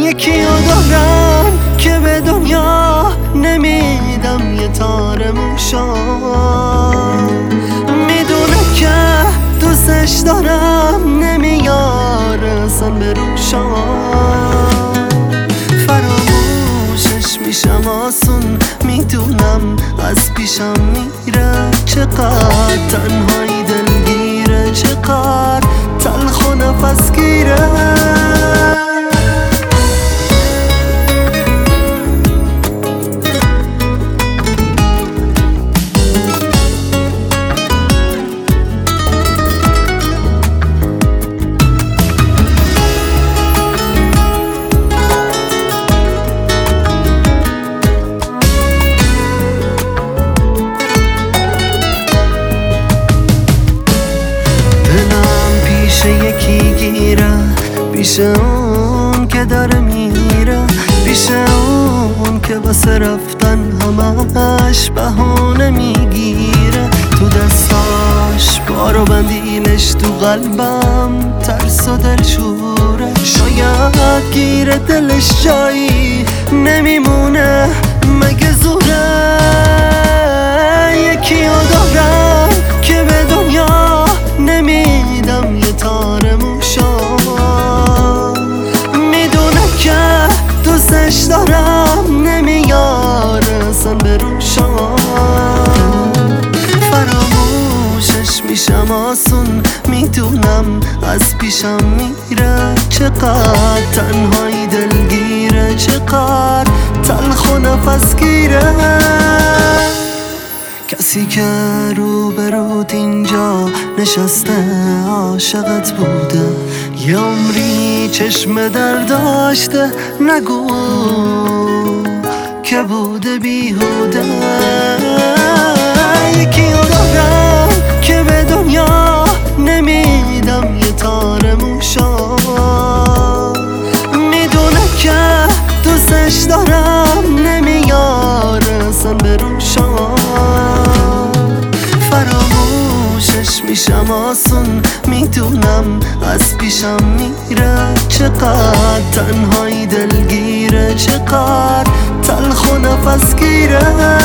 یکی رو دارم که به دنیا نمیدم یه تار موشام، میدونه که دوستش دارم نمیاره اصلا به روشام. فراموشش میشم آسون، میدونم از پیشم میره، چقدر تنهایی دلگیره، چقدر تلخ و نفس گیره. یکی گیره پیش اون که داره میره، پیش اون که واسه رفتن همش بهانه میگیره، تو دستاش بارو بندیلش، تو قلبم ترس و دلشوره. شاید گیره دلش جایی نمیمونه، مگه زوره؟ یکی رو دارم که به دنیا نمیدم یه تار موشام، میدونه که دوستش دارم نمیاره اصلا به روشام. فراموشش میشم آسون، میدونم از پیشم میره، چقدر تنهایی دلگیره، چقدر تلخ و نفس گیره. کسی که روبروت اینجا نشسته عاشقت بوده، یه عمری چشم در داشته، نگو که بوده بیهوده. یکی رو دارم که به دنیا نمیدم یه تار موشام، میدونه که دوستش دارم نمیاره اصلا به روشام. فراموشش میشم آسون، میدونم از پیشم میره، چقدر تنهایی دلگیره، چقدر تلخ و نفس گیره.